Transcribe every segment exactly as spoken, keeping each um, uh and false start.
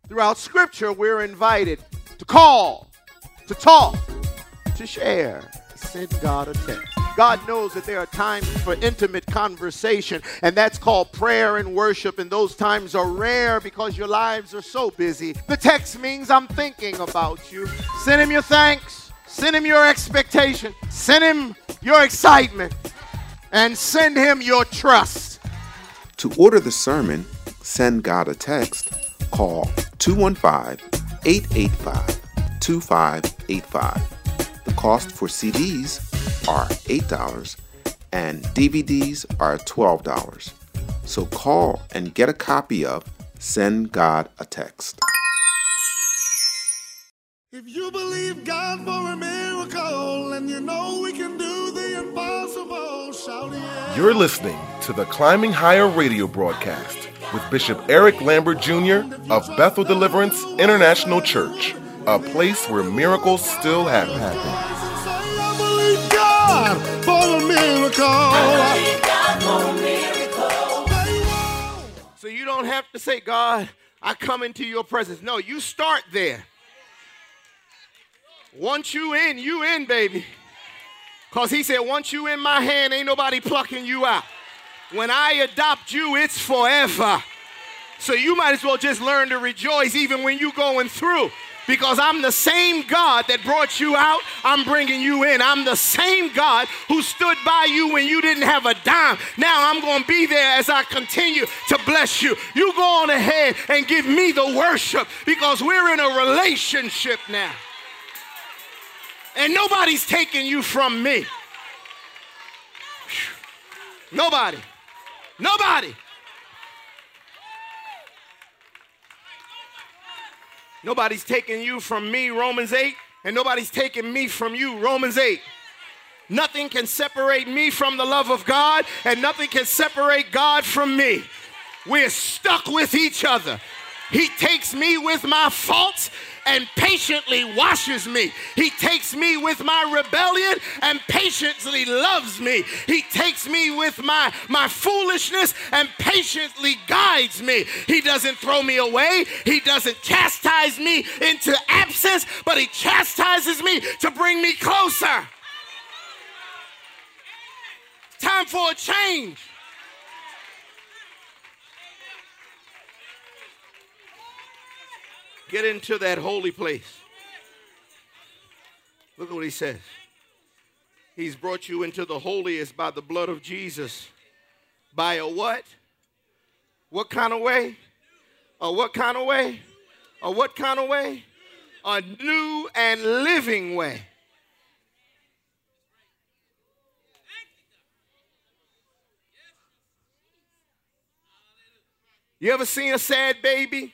Throughout Scripture, we're invited to call, to talk, to share. Send God a text. God knows that there are times for intimate conversation, and that's called prayer and worship, and those times are rare because your lives are so busy. The text means I'm thinking about you. Send him your thanks. Send him your expectation. Send him your excitement. And send him your trust. To order the sermon, Send God a Text, call two one five, eight eight five, two five eight five. The cost for C Ds are eight dollars and D V Ds are twelve dollars. So call and get a copy of Send God a Text. If you believe God for a miracle and you know we can do the impossible, shout yeah. You're listening to the Climbing Higher radio broadcast with Bishop Eric Lambert Junior of Bethel Deliverance International Church, a place where miracles still happen. I believe God for a miracle. I believe God for a miracle. So you don't have to say, God, I come into your presence. No, you start there. Once you in, you in, baby. Because he said, once you in my hand, ain't nobody plucking you out. When I adopt you, it's forever. So you might as well just learn to rejoice even when you're going through. Because I'm the same God that brought you out, I'm bringing you in. I'm the same God who stood by you when you didn't have a dime. Now I'm going to be there as I continue to bless you. You go on ahead and give me the worship because we're in a relationship now. And nobody's taking you from me. Nobody. Nobody. Nobody's taking you from me, Romans eight, and nobody's taking me from you, Romans eight. Nothing can separate me from the love of God, and nothing can separate God from me. We're stuck with each other. He takes me with my faults and patiently washes me. He takes me with my rebellion and patiently loves me. He takes me with my, my foolishness and patiently guides me. He doesn't throw me away. He doesn't chastise me into absence, but he chastises me to bring me closer. Time for a change. Get into that holy place. Look at what he says. He's brought you into the holiest by the blood of Jesus. By a what? What kind of way? A what kind of way? A what kind of way? A new and living way. You ever seen a sad baby?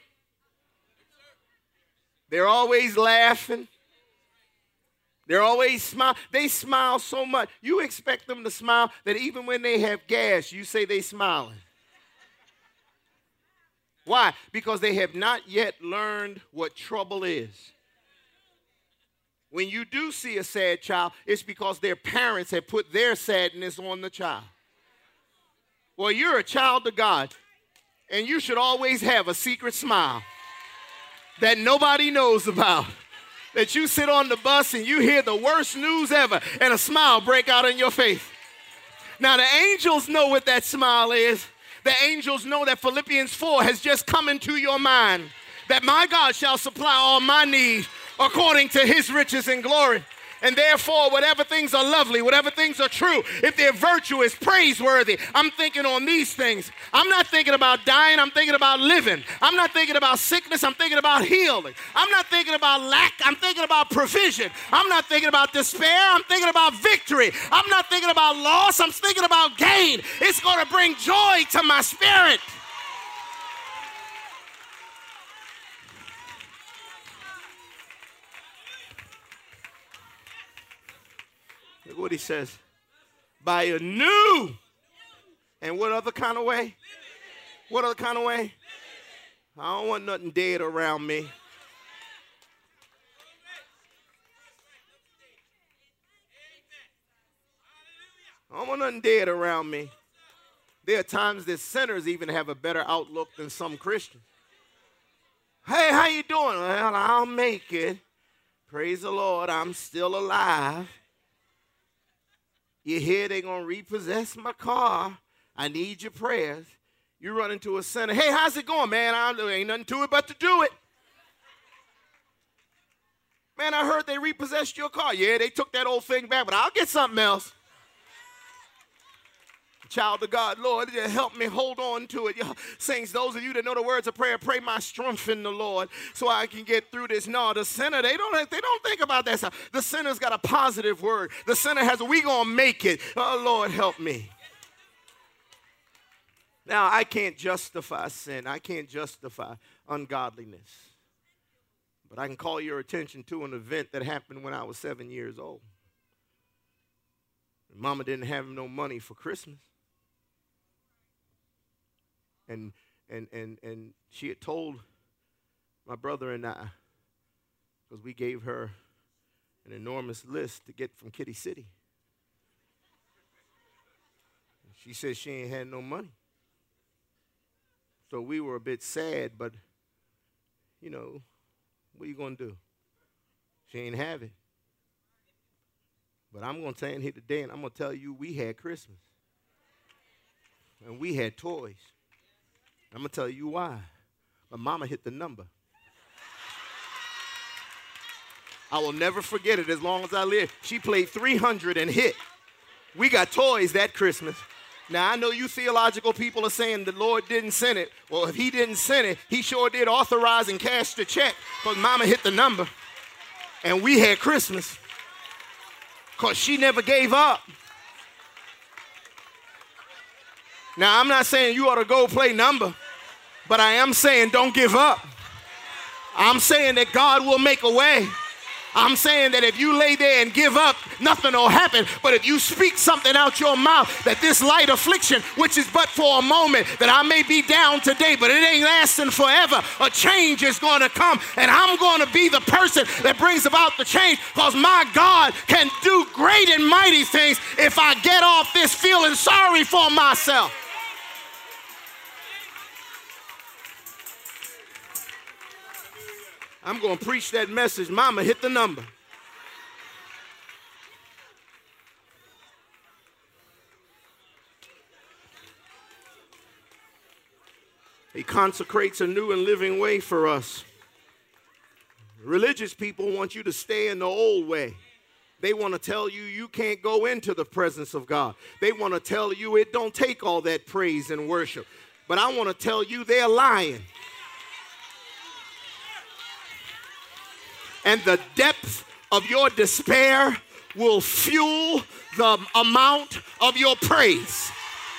They're always laughing. They're always smiling. They smile so much. You expect them to smile that even when they have gas, you say they smiling. Why? Because they have not yet learned what trouble is. When you do see a sad child, it's because their parents have put their sadness on the child. Well, you're a child of God, and you should always have a secret smile that nobody knows about. That you sit on the bus and you hear the worst news ever and a smile break out in your face. Now the angels know what that smile is. The angels know that Philippians four has just come into your mind. That my God shall supply all my needs according to his riches and glory. And therefore, whatever things are lovely, whatever things are true, if they're virtuous, praiseworthy, I'm thinking on these things. I'm not thinking about dying. I'm thinking about living. I'm not thinking about sickness. I'm thinking about healing. I'm not thinking about lack. I'm thinking about provision. I'm not thinking about despair. I'm thinking about victory. I'm not thinking about loss. I'm thinking about gain. It's going to bring joy to my spirit. Look what he says. By a new. And what other kind of way? What other kind of way? I don't want nothing dead around me. I don't want nothing dead around me. There are times that sinners even have a better outlook than some Christians. Hey, how you doing? Well, I'll make it. Praise the Lord, I'm still alive. You hear they're going to repossess my car. I need your prayers. You run into a center. Hey, how's it going, man? I, there ain't nothing to it but to do it. Man, I heard they repossessed your car. Yeah, they took that old thing back, but I'll get something else. Child of God, Lord, help me hold on to it. Saints, those of you that know the words of prayer, pray my strength in the Lord so I can get through this. No, the sinner, they don't, they don't think about that stuff. The sinner's got a positive word. The sinner has, we gonna make it. Oh, Lord, help me. Now, I can't justify sin. I can't justify ungodliness. But I can call your attention to an event that happened when I was seven years old. Mama didn't have no money for Christmas. And and and and she had told my brother and I, because we gave her an enormous list to get from Kitty City. She said she ain't had no money. So we were a bit sad, but, you know, what are you going to do? She ain't have it. But I'm going to stand here today and I'm going to tell you we had Christmas. And we had toys. I'm going to tell you why. My mama hit the number. I will never forget it as long as I live. She played three hundred and hit. We got toys that Christmas. Now, I know you theological people are saying the Lord didn't send it. Well, if he didn't send it, he sure did authorize and cash the check because mama hit the number. And we had Christmas because she never gave up. Now, I'm not saying you ought to go play number, but I am saying don't give up. I'm saying that God will make a way. I'm saying that if you lay there and give up, nothing will happen. But if you speak something out your mouth, that this light affliction, which is but for a moment, that I may be down today, but it ain't lasting forever. A change is going to come, and I'm going to be the person that brings about the change, because my God can do great and mighty things if I get off this feeling sorry for myself. I'm going to preach that message. Mama hit the number. He consecrates a new and living way for us. Religious people want you to stay in the old way. They want to tell you you can't go into the presence of God. They want to tell you it don't take all that praise and worship. But I want to tell you they're lying. And the depth of your despair will fuel the amount of your praise.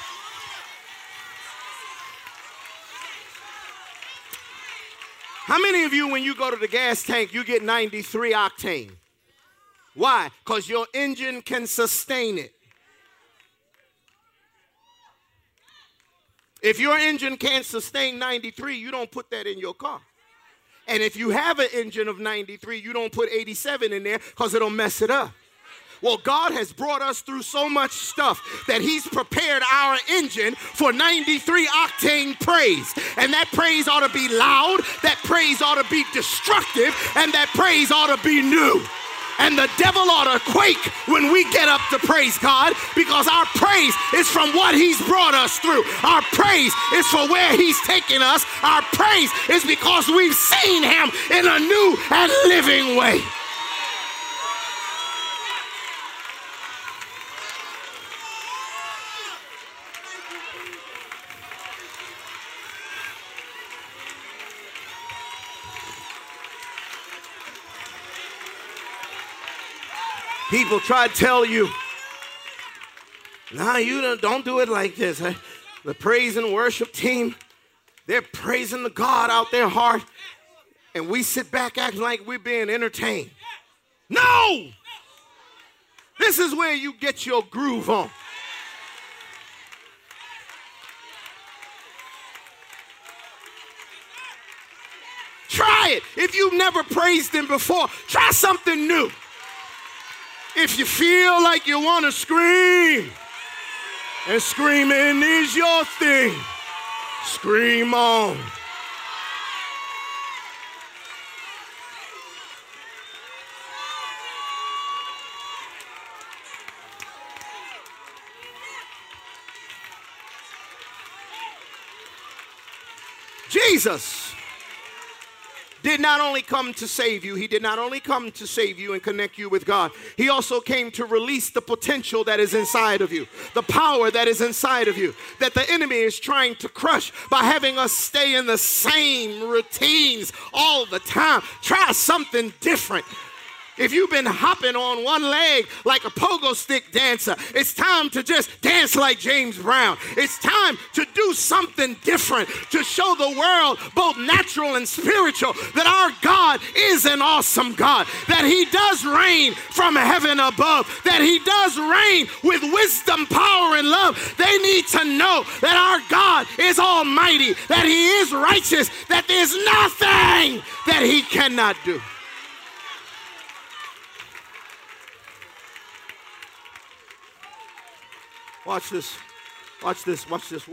How many of you, when you go to the gas tank, you get ninety-three octane? Why? Because your engine can sustain it. If your engine can't sustain ninety-three, you don't put that in your car. And if you have an engine of ninety-three, you don't put eighty-seven in there because it'll mess it up. Well, God has brought us through so much stuff that he's prepared our engine for ninety-three octane praise. And that praise ought to be loud, that praise ought to be destructive, and that praise ought to be new. And the devil ought to quake when we get up to praise God, because our praise is from what he's brought us through. Our praise is for where he's taken us. Our praise is because we've seen him in a new and living way. People try to tell you, nah, you don't, don't do it like this. The praise and worship team, they're praising the God out their heart, and we sit back acting like we're being entertained. No! This is where you get your groove on. Try it. If you've never praised him before, try something new. If you feel like you want to scream, and screaming is your thing, scream on. Jesus did not only come to save you, he did not only come to save you and connect you with God. He also came to release the potential that is inside of you, the power that is inside of you, that the enemy is trying to crush by having us stay in the same routines all the time. Try something different. If you've been hopping on one leg like a pogo stick dancer, it's time to just dance like James Brown. It's time to do something different, to show the world, both natural and spiritual, that our God is an awesome God, that he does reign from heaven above, that he does reign with wisdom, power, and love. They need to know that our God is almighty, that he is righteous, that there's nothing that he cannot do. Watch this. Watch this. Watch this. Woo!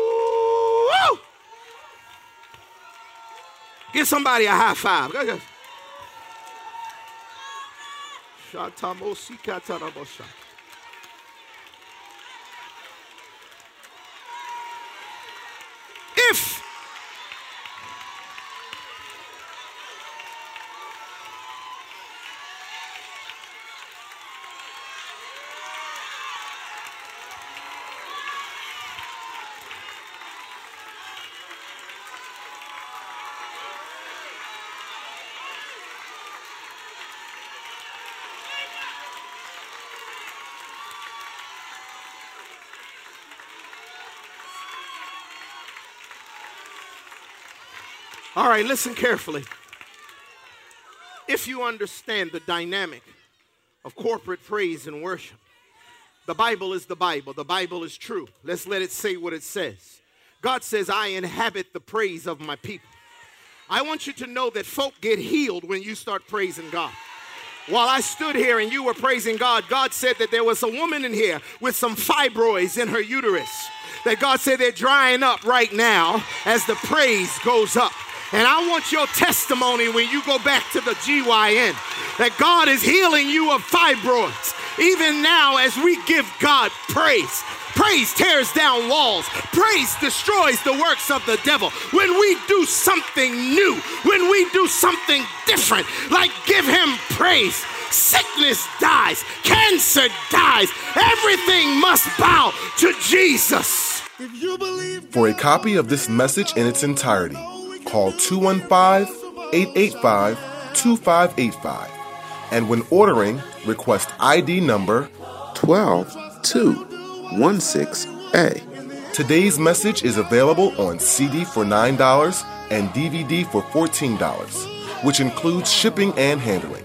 Give somebody a high five. Go, go. If All right, listen carefully. If you understand the dynamic of corporate praise and worship, the Bible is the Bible. The Bible is true. Let's let it say what it says. God says, I inhabit the praise of my people. I want you to know that folk get healed when you start praising God. While I stood here and you were praising God, God said that there was a woman in here with some fibroids in her uterus, that God said they're drying up right now as the praise goes up. And I want your testimony when you go back to the G Y N, that God is healing you of fibroids. Even now as we give God praise. Praise tears down walls. Praise destroys the works of the devil. When we do something new, when we do something different, like give him praise, sickness dies, cancer dies, everything must bow to Jesus. For a copy of this message in its entirety, call two one five, eight eight five, two five eight five. And when ordering, request I D number twelve two one six A. Today's message is available on C D for nine dollars and D V D for fourteen dollars, which includes shipping and handling.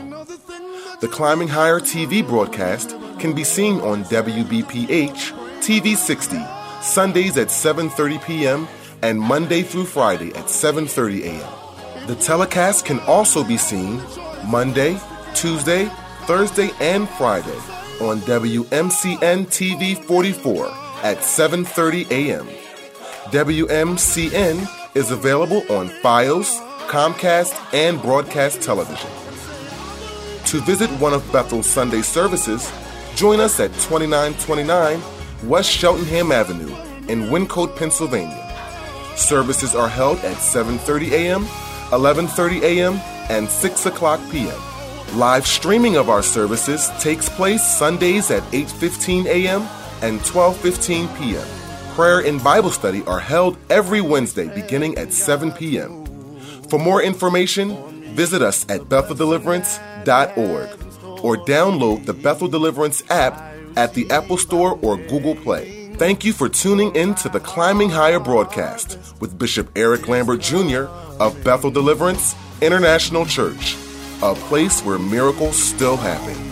The Climbing Higher T V broadcast can be seen on W B P H T V sixty, Sundays at seven thirty p.m. and Monday through Friday at seven thirty a.m. The telecast can also be seen Monday, Tuesday, Thursday, and Friday on W M C N T V forty-four at seven thirty a.m. W M C N is available on Fios, Comcast, and Broadcast Television. To visit one of Bethel's Sunday services, join us at twenty-nine twenty-nine West Cheltenham Avenue in Wyncote, Pennsylvania. Services are held at seven thirty a.m., eleven thirty a.m., and six o'clock p.m. Live streaming of our services takes place Sundays at eight fifteen a.m. and twelve fifteen p.m. Prayer and Bible study are held every Wednesday beginning at seven p.m. For more information, visit us at bethel deliverance dot org or download the Bethel Deliverance app at the Apple Store or Google Play. Thank you for tuning in to the Climbing Higher broadcast with Bishop Eric Lambert Junior of Bethel Deliverance International Church, a place where miracles still happen.